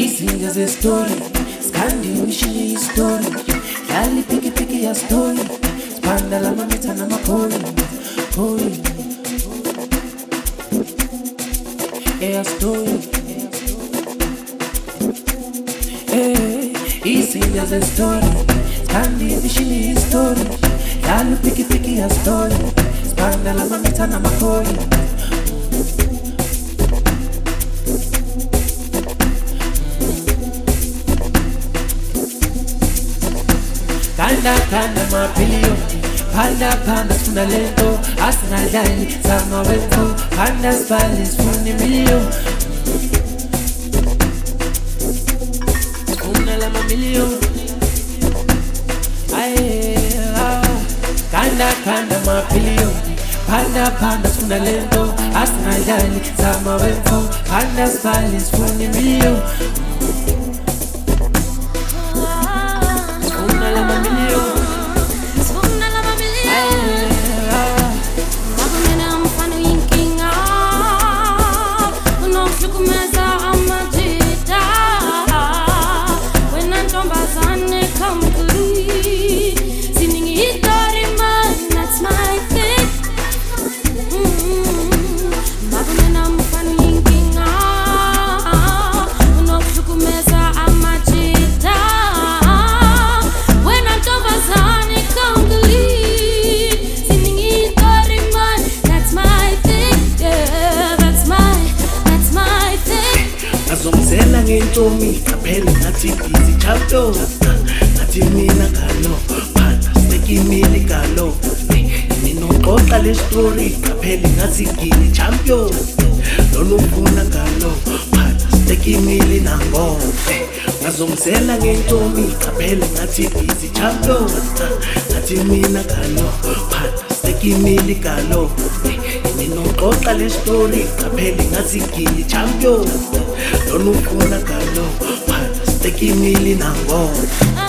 Izinga ze-story Skandi mishini story Lali piki ya story Spanda la mamita na makoi Yeah, story Izinga ze-story Skandi mishini story Lali piki ya story Spanda la mamita na makoi Kanda mapilio Panda sfuna lento Asna dali sama wento Panda spali sfuni milio Sfuna la mamilio Kanda mapilio Panda sfuna lento Asna dali sama wento Panda spali sfuni milio Ngizomzela ngentombi kaphela ngathi busy champion ngathi mina galo phana sekimili galo ninoxoxa le story kaphela ngathi ngini champion lona ufuna galo phana sekimili nango ngizomzela ngentombi kaphela ngathi busy champion ngathi mina galo phana sekimili galo ninoxoxa le story kaphela ngathi ngini champion Don't look for a galo, but sticky mealy nango.